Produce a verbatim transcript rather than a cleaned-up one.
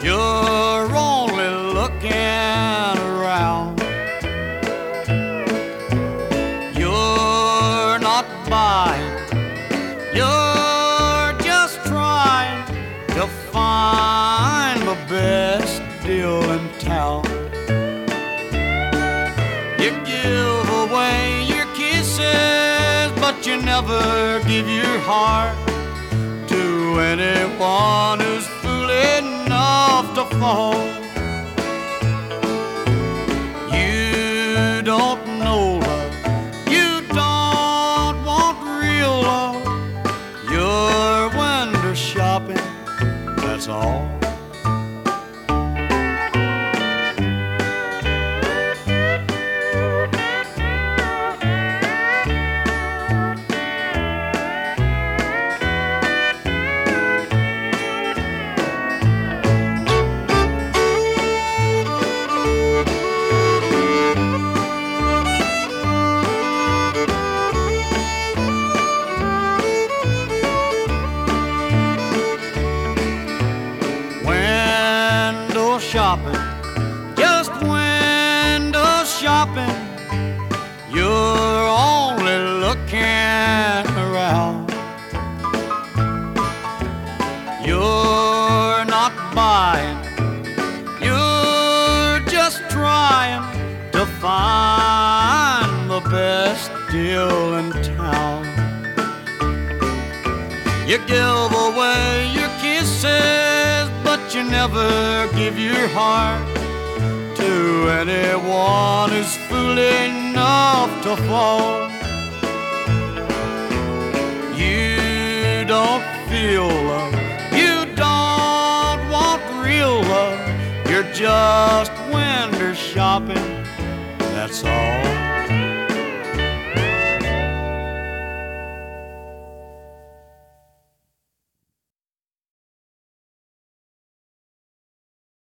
You're only looking around. You're not buying, you're just trying to find the best deal in town. You give away your kisses, but you never give your heart to anyone who's fool enough to fall. You don't know love, you don't want real love. You're window shopping, that's all. Shopping, just window shopping. You're only looking around. You're not buying, you're just trying to find the best deal in town. You give away your kisses, but you never give your heart to anyone who's fool enough to fall. You don't feel love, you don't want real love. You're just window shopping, that's all.